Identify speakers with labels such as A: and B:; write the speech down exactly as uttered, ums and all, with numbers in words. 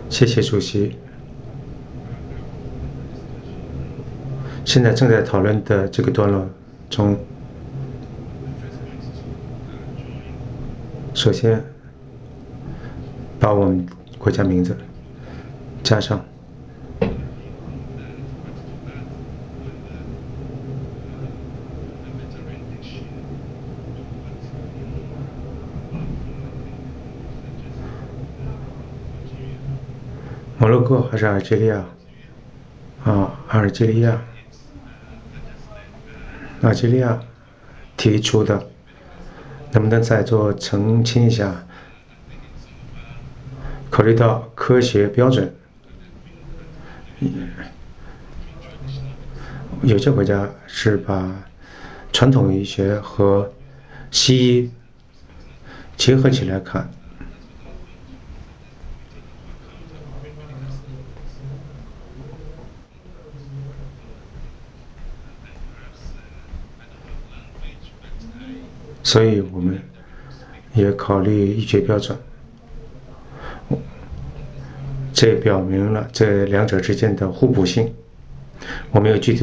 A: 谢谢主席。现在正在讨论的这个段落中，首先把我们国家名字加上。摩洛哥还是阿尔及利亚？啊，阿尔及利亚，阿尔及利亚提出的，能不能再做澄清一下？考虑到科学标准，有些国家是把传统医学和西医结合起来看。所以我们也考虑医学标准，这表明了这两者之间的互补性。我没有具体